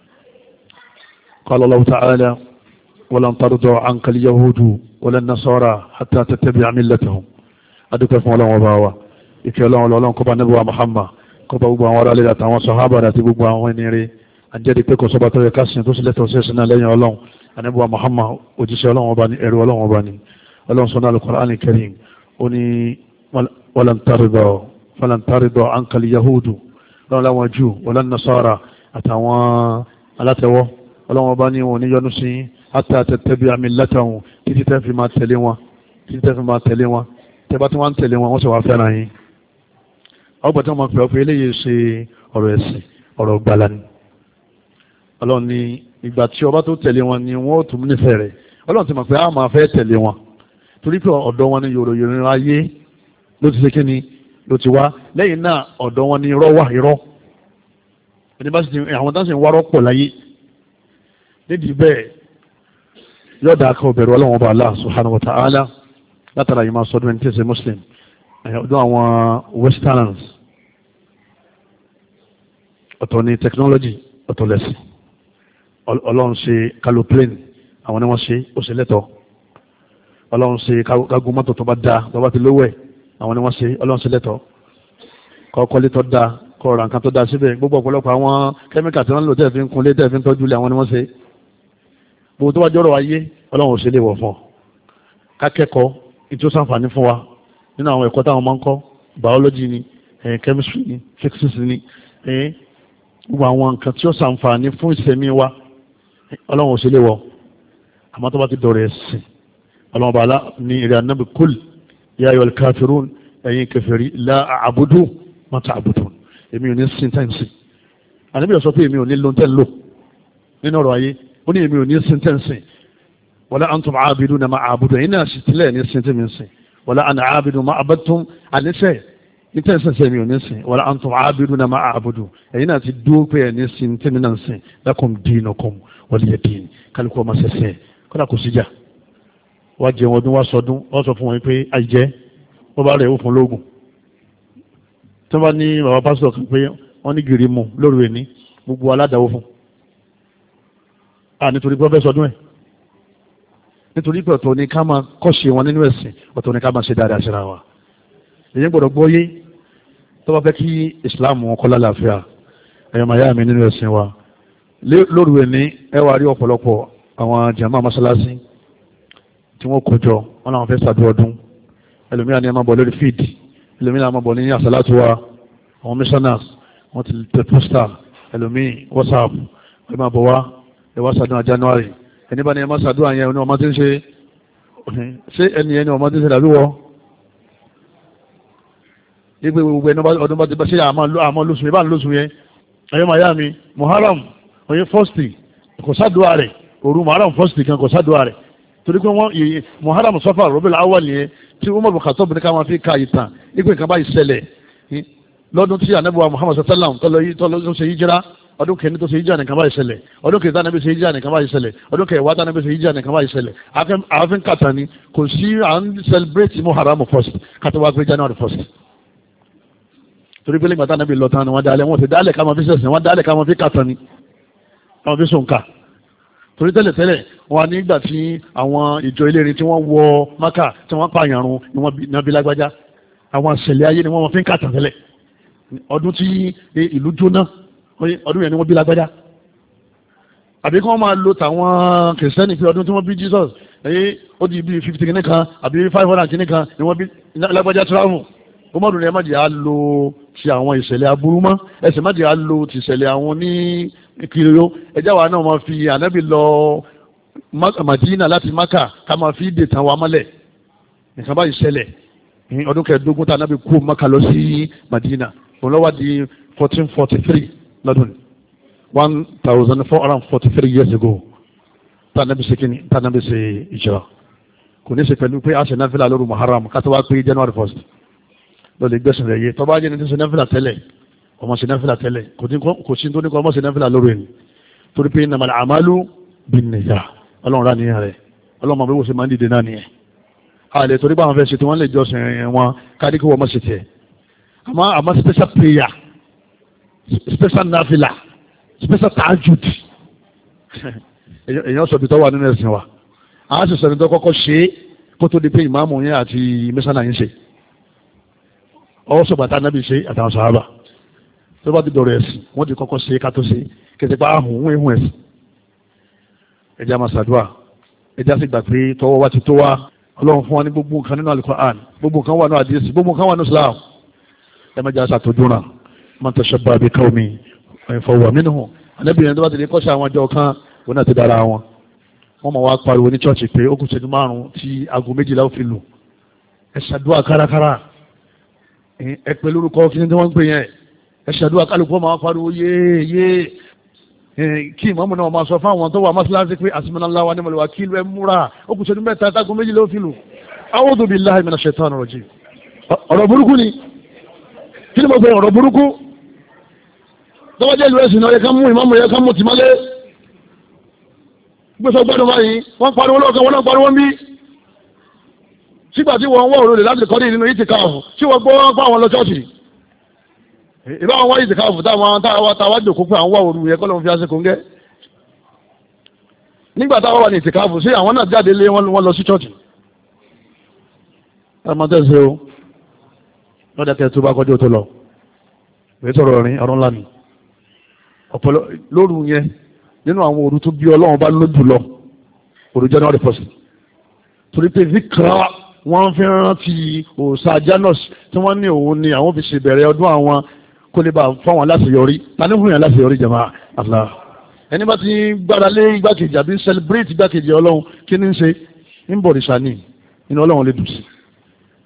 قال الله تعالى ولن ترضى عنك اليهود ولا النصارى حتى تتبع ملتهم adúpẹ́ fún Ọlọ́run ọba wa ìkẹ́ Ọlọ́run Ọlọ́run kó bá Ànábì wa Muhammad kó bá gbogbo àwọn ará ilé àtàwọn sàhábà àti gbogbo àwọn ẹni rere àjẹ́dí pé kò sọ́ba tó yẹ kásìn tó sì lẹ́tọ̀ọ́ sí ẹ̀sìn náà lẹ́yìn Ọlọ́run Ànábì wa Muhammad òjíṣẹ́ Ọlọ́run ọba ní ẹrú Ọlọ́run ọba ní Ọlọ́run sọ náà Al-Qur'an Al-Karim ó ní walan tarida anka al-yahudu lọ́wọ́ láwọn jù wala an-nasara àtàwọn alátẹ̀wọ́ Ọlọ́run ọba ní wọn ní yọ́nú sí hatta tattabi'a millatahum títí tẹ́ fi máa tẹ̀lé wọn tẹ́bá tí wọ́n ń tẹ̀lé wọn wọ́n sì wá fẹ́ràn yín ọgbà tí wọ́n máa pè ọ́ pé eléyìí ṣe ọ̀rọ̀ ẹ̀sìn ọ̀rọ̀ gbala ni Ọlọ́run ní ìgbà tí ọba tó tẹ̀lé wọn ni wọ́n ó tún nífẹ̀ẹ́ rẹ̀ Ọlọ́run ti mọ̀ pé a máa fẹ́ tẹ̀lé wọn torí pé ọ̀dọ̀ wọn ni yòròyòrò ayé ló ti ṣe kí ni ló ti wá lẹ́yìn náà ọ̀dọ̀ wọn ni irọ́ wà irọ́ ẹni bá sì ti àwọn táwọn sì ń wárọ́ pọ̀ láyé nídìí bẹ́ẹ̀ yọ̀dà akọ̀ bẹ̀rù Ọlọ́run ọba Allah subhanahu wa ta'ala látara yìí máa sọdún ẹni tí ó ṣe muslim ọdún àwọn westerners ọ̀tọ̀ ní technology ọ̀tọ̀ lẹ́sìn Ọlọ́run ṣe kaloplane àwọn ni wọ́n ṣe ó ṣe lẹ́tọ̀ Ọlọ́run ṣe kágun mọ́tò tó bá dáa tó bá ti lówó ẹ̀ àwọn ni wọ́n ṣe Ọlọ́run ṣe lẹ́tọ̀ kọ́kọ́lé tó dáa kọ́ ra nǹkan tó dáa síbẹ̀ gbogbo ọ̀pọ̀lọpọ̀ àwọn kẹ́míkà tí wọ́n lò tẹ́ẹ̀ fi ń kunlé tẹ́ẹ̀ fi ń tọ́jú lé àwọn ni wọ́n ṣe gbogbo tó wá jọ́rọ̀ ayé Ọlọ́run ò ṣe lè wọ̀ fún ọ kákẹ́kọ̀ọ́ ìtí ó sàǹfààní fún wa nínú àwọn ẹ̀kọ́ táwọn máa ń kọ́ biology ni chemistry ni physics ni gbogbo àwọn nǹkan tí ó sàǹfààní fún ìsẹ̀mí wa Ọlọ́run ò ṣe lè wọ̀ àmọ́ tó bá ti dọ̀rọ̀ ẹ̀sìn Ọlọ́run bàálà ní ìrẹ̀ anábì kul ya ayyuhal kafirun ẹ̀yin kèfèrí la a'budu ma ta'budun èmi ò ní sin táìmù sí ànábì sọ pé èmi ò ní lo tẹ́ ń lò nínú ọ̀rọ̀ ayé ó ní èmi ò ní sin tẹ́ ń sìn wala antum aabiduna ma a'budu ẹ̀yin náà sì tilẹ̀ ní sin tẹ́ mi ń sìn wala ana aabidu ma abadtum àníṣẹ́ ní tẹ́ ń sìn sẹ́mi ò ní sìn wala antum aabiduna ma a'budu ẹ̀yin náà ti dúró pé ẹ̀ ní sin tẹ́ mi náà ń sìn lakum dinukum waliya din kálukú ọmọ sẹ́sẹ́ kọ́dà kò síjà wá jẹun ọdún wá sọdún wọ́n sọ fún wọn pé àìjẹ́ wọ́n bá rẹ̀ ó fún lóògùn tí wọ́n bá ní bàbá pásítọ̀ kan pé wọ́n ní gìrì mu lóru ẹni gbogbo aládàáwó fún nítorí pé wọ́n fẹ́ sọdún ẹ̀ nítorí pé ọ̀tọ̀ ni ká máa kọ́ṣe wọn nínú ẹ̀sìn ọ̀tọ̀ ni ká máa ṣe dáadáa síra wa èyí gbọ́dọ̀ gbọ́ yé tó bá fẹ́ kí ìsìláàmù wọn kọ́ lálàáfíà ẹ̀yọ́ màá yá mi nínú ẹ̀sìn wa lóru ẹni ẹ wá rí ọ̀pọ̀lọpọ̀ àwọn jàmáà mọ́sálásí tí wọ́n kó jọ wọn làwọn fẹ́ ṣàdúrà ọdún ẹlòmíràn ni a máa bọ̀ lórí fíìdì ẹlòmíràn a máa bọ̀ ní àsálàtú wa àwọn missioners wọ́n ti tẹ pósítà ẹlòmíì whatsapp ẹ máa bọ̀ wá ẹ wá ṣàdúrà January ẹni bá ní ẹ máa ṣàdúrà yẹn ní ọmọ tí ń ṣe ẹni yẹn ní ọmọ tí ń ṣe dàbí wọ nígbà gbogbo ẹni ọdún bá ti bá ṣe àmọ́ lóṣù yẹn bá ń lóṣù yẹn ẹ̀yọ́ màá yá mi Muharram oyin fọ́stì kò ṣàdúrà rẹ̀ òru Muharram fọ́stì kan kò ṣàdúrà rẹ̀ torí pé wọ́n Muharram Safar Rabiul Awwal yẹn tí Umar bin Khattab ní ká máa fi ka ìtàn ìpín kan báyìí ṣẹlẹ̀ lọ́dún tí anabiwa Muhammad sallam tọ́lọ́ ṣe hijira ọdún kẹni tó ṣe hijira nìkan báyìí ṣẹlẹ̀ ọdún kẹta anabi ṣe hijira nìkan báyìí ṣẹlẹ̀ ọdún kẹwàá tí anabi ṣe hijira nìkan báyìí ṣẹlẹ̀ àfin kàtà ni kò sí à ń celebrate Muharram first kàtà wá pé January first torí pé lẹ́gbàá tí anabi lọ tán ni wọ́n dálẹ̀ wọ́n ti dálẹ̀ ká máa fi sẹ̀sìn wọ́n dálẹ̀ ká máa fi kàtà ni ká máa fi sọ̀nkà torí tẹ́lẹ̀tẹ́lẹ̀ wọn nígbà tí àwọn ìjọ ilérin tí wọ́n wọ Mákà tí wọ́n pààyàn run ni wọ́n nábí lágbájá àwọn àṣẹlẹ̀ ayé ni wọ́n fi ń kàtà tẹ́lẹ̀ ọdún tí ìlú jóná ọdún yẹn ni wọ́n bí lágbájá àbí kí wọ́n máa lo tàwọn kìrìsìtẹ́nì pé ọdún tí wọ́n bí Jesus ó di bí 50 kìíní kan àbí 500 kìíní kan ni wọ́n bí lágbájá tíráhùn ó mọ̀dún ni ẹ má jẹ́ á lo ti àwọn ìṣẹ̀lẹ̀ aburú mọ́ ẹsẹ̀ má jẹ́ á lo ti ìṣẹ̀lẹ̀ àwọn ní kiriyo ẹjá wa náà máa fi ànábì lọ Madina láti Maka ká máa fi dè tán wa mọ́lẹ̀ nǹkan báyìí ṣẹlẹ̀ ní ọdún kẹẹ̀ẹ́dógún tá ànábì kú Maka lọ sí Madina òun lọ́wọ́ di 1443 lọ́dún 1443 years ago tá ànábì ṣe kíni tá ànábì ṣe ìjọra kò ní ṣe pẹ̀lú pé a ṣe náfìlà lóru Muharram ká tó wá pé January 1st lọ́lẹ̀ gbẹ̀sìn rẹ̀ yé tọ́ba jẹ́ ní ti ṣe náfìlà tẹ́lẹ̀ ọmọ ṣe náfìlà tẹ́lẹ̀ kò sí tó ní kọ́ ọmọ ṣe náfìlà lóru ẹni torí pé innamal a'malu binniyah ọlọ́run rà níyàn rẹ̀ ọlọ́run máa bí wọ́n ṣe máa ń dìde náà nìyẹn àlẹ́ torí báwọn fẹ́ ṣe tí wọ́n lè jọ sìn wọn káàdì kí wọ́n mọ̀ ṣe tiẹ̀ àmọ́ special prayer special náfìlà special tahajjud èèyàn sọ bí tó wà nínú ẹ̀sìn wa àwọn sì sọ ní tó kọ́kọ́ ṣe é kó tó di pé ìmáàmù yẹn àti mẹ́sánà yẹn ṣe ọwọ́ sọ̀gbà tá nábì ṣe àtàwọn sàhábà tó bá ti dọ̀rọ̀ ẹ̀sìn wọ́n ti kọ́kọ́ ṣe ká tó ṣe kẹsẹ̀ pa ahùn wọ́n ehun ẹ̀sìn ẹja máa ṣàdúrà ẹja sì gbà pé tọwọ́ wa ti tó wa ọlọ́run fún wa ní gbogbo nǹkan nínú Al-Qur'an gbogbo nǹkan wà ní àdìsí gbogbo nǹkan wà ní Islam ẹ má jẹ́ àṣàtòjú náà man tashabbaha bi qawmin fahuwa minhum anábìyẹn tó bá ti lè kọ́ṣẹ́ àwọn ọjọ́ kan wọn náà ti dára wọn wọ́n máa wá pariwo ní chọ́ọ̀chì pé ó kù ṣẹ́jú márùn-ún tí aago méjìlá ó fi lù ẹ ṣàdúrà kárakára ẹ pẹ̀lú orúkọ kí ni tí wọ́n ń pè yẹn ẹ ṣàdúrà kálukú máa pariwo yéé kí ìmọ̀mù náà máa sọ fún àwọn tó wà mọ́sálásí pé hasbunallahu wa ni'mal wakeel ẹ múra ó kù ṣẹ́jú mẹ́ta tágo méjìlá ó fi lù a'udhu billahi minash shaitani rajim ọ̀rọ̀ burúkú ni kí ni mo fẹ́ ọ̀rọ̀ burúkú tọ́wọ́ jẹ́ ìlú ẹ̀sìn náà yẹ ká mú ìmọ̀mù yẹ ká mú tìmọ́lé gbèsè gbọ́dọ̀ báyìí wọ́n pariwo lọ́kàn wọn náà pariwo ń bí sígbà tí wọ́n wọ́ òrùlé láti kọ́dí nínú ìtìkáàfù tí wọ́n gbọ́ pa àwọn lọ ṣọ́ọ̀ṣì ìbá wọn wá ìtìkáàfù táwọn dòkó pé àwọn wá òrù yẹ kọ́lọ̀ fi àṣekò ń gẹ́ nígbà táwọn wà ní ìtìkáàfù sí àwọn náà jáde lé wọn lọ sí ṣọ́ọ̀ṣì ẹmọdẹ́sẹ̀ o lọ́dẹ̀kẹ́ tó bá kọjú tó lọ èyí tọrọ rìn ọ̀rọ̀ ńlá ni ọ̀pọ̀lọ lóru yẹn nínú àwọn òru tó bí ọlọ́run bá lójú lọ òru January 1st torí pé vikra wọ́n fi rántí òòṣà Janus tí wọ́n ní òun ni àwọn fi ṣèbẹ̀rẹ̀ ọdún àwọn kó lè bá fáwọn láṣeyọrí tani fún yàn láṣeyọrí jama Allah ẹni bá ti gbára lé igbákejì àbí celebrate igbákejì ọlọ́run kí ní ń ṣe ń bọ̀ rìṣà ní inú ọlọ́run lè dùn sí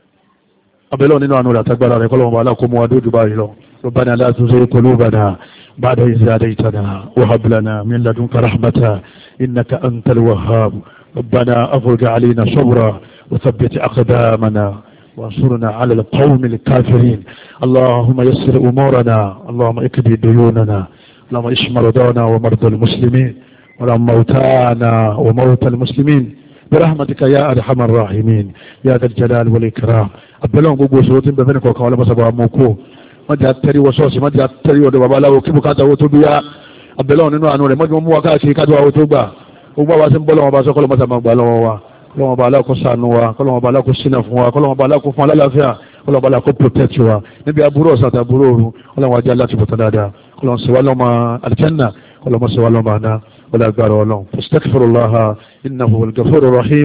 abẹ́lẹ́ nínú àánú rẹ̀ àtàgbára rẹ̀ kọ́lọ́mọba aláàkómọ́ adójú báyìí lọ ربنا لا تزغ قلوبنا بعد إذ هديتنا وهب لنا من لدنك رحمة إنك أنت الوهاب ربنا أفرج علينا صبرا وثبت أقدامنا وانصرنا على القوم الكافرين اللهم يسر أمورنا اللهم اكفِ ديوننا اللهم اشف مرضانا ومرضى المسلمين اللهم موتانا وموتى المسلمين برحمتك يا أرحم الراحمين يا ذا الجلال والإكرام أبلغ بوسوت بفنك وقال مسبا موكو ما جاء تري وصوص ما جاء تري ودبا لا وكيف كاتا وتبيا أبلغ نínú àánú rẹ̀ mọ́jú mú wa káàkiri káàkiri wa tó gbà gbogbo wa sí ń bọ́ lọ́wọ́ bá sọ kọ́lọ́ mọ́ta máa gbà lọ́wọ́ wa kọ́lọ́wọ́ bá aláàkó ṣàánú wa kọ́lọ́wọ́ bá aláàkó ṣínà fún wa kọ́lọ́wọ́ bá aláàkó fún alálàáfíà kọ́lọ́wọ́ bá aláàkó protect wa níbi aburú ọ̀sán àti aburú òru kọ́lọ́wọ́ ajá láti bọ̀tán dáadáa kọ́lọ́wọ́ sọ wá lọ́mọ aljanna kọ́lọ́wọ́ sọ wá lọ́mọ àná wala agbára ọlọ́run astaghfirullah innahu huwal ghafurur rahim